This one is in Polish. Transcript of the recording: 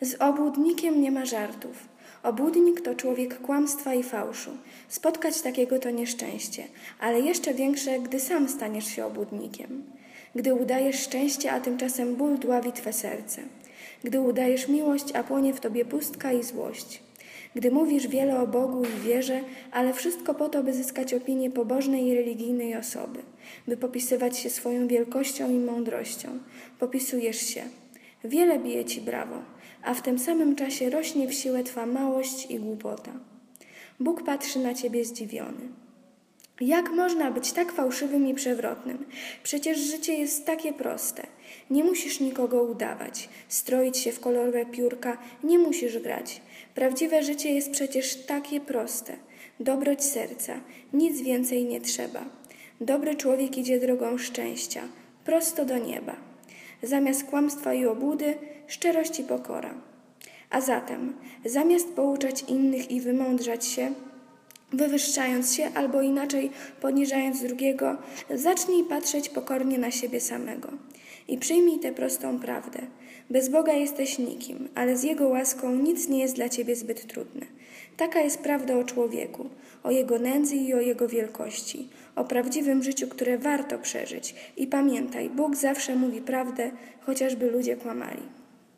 Z obłudnikiem nie ma żartów. Obłudnik to człowiek kłamstwa i fałszu. Spotkać takiego to nieszczęście, ale jeszcze większe, gdy sam staniesz się obłudnikiem. Gdy udajesz szczęście, a tymczasem ból dławi twe serce. Gdy udajesz miłość, a płonie w tobie pustka i złość. Gdy mówisz wiele o Bogu i wierze, ale wszystko po to, by zyskać opinię pobożnej i religijnej osoby, by popisywać się swoją wielkością i mądrością. Popisujesz się. Wiele bije ci brawo, a w tym samym czasie rośnie w siłę twa małość i głupota. Bóg patrzy na ciebie zdziwiony. Jak można być tak fałszywym i przewrotnym? Przecież życie jest takie proste. Nie musisz nikogo udawać, stroić się w kolorowe piórka, nie musisz grać. Prawdziwe życie jest przecież takie proste. Dobroć serca, nic więcej nie trzeba. Dobry człowiek idzie drogą szczęścia, prosto do nieba. Zamiast kłamstwa i obłudy, szczerość i pokora. A zatem, zamiast pouczać innych i wymądrzać się, wywyższając się albo inaczej poniżając drugiego, zacznij patrzeć pokornie na siebie samego. I przyjmij tę prostą prawdę. Bez Boga jesteś nikim, ale z Jego łaską nic nie jest dla ciebie zbyt trudne. Taka jest prawda o człowieku, o jego nędzy i o jego wielkości, o prawdziwym życiu, które warto przeżyć. I pamiętaj, Bóg zawsze mówi prawdę, chociażby ludzie kłamali.